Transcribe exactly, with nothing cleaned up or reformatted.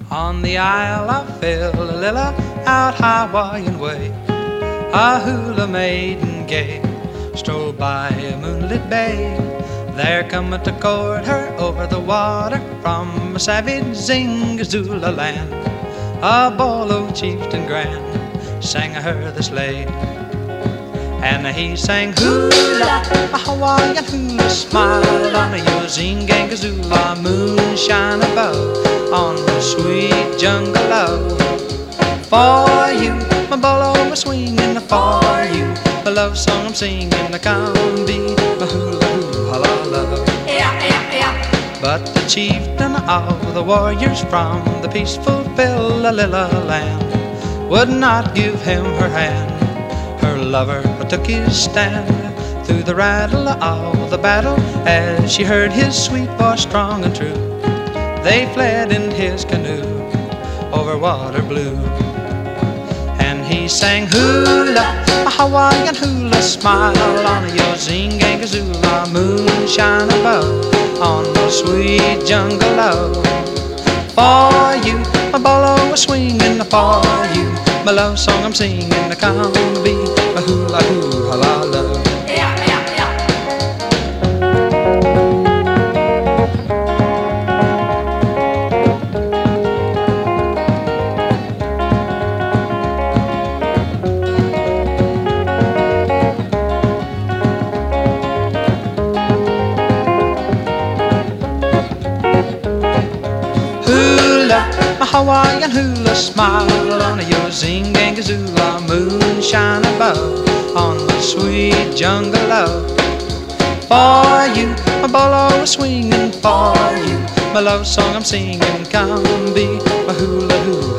On the Isle of Philolilla, out Hawaiian way, a hula maiden gay strolled by a moonlit bay. There cometh to court her over the water from a savage Zingazula land. A bolo chieftain grand sang her this lay, and he sang hula, a Hawaiian hula, smile on your Zingangazula, moonshine above on the sweet jungle love. For you, my bolo was swinging, for you, my love song I'm singing, I come be my hula hoo hala love. But the chieftain of the warriors from the peaceful Philolilla land would not give him her hand. Her lover took his stand through the rattle of the battle as she heard his sweet voice strong and true. They fled in his canoe over water blue, and he sang hula, a Hawaiian hula, smile on your Zingangazula, moonshine above on the sweet jungle love. For you, my bolo was swinging, for you, my love song I'm singing, I come to be my hula hoo hala love. A Hawaiian hula, smile on your Zingangazula, moonshine above on the sweet jungle love. For you, my bolo is swinging, for you, my love song I'm singing, come be my hula hoo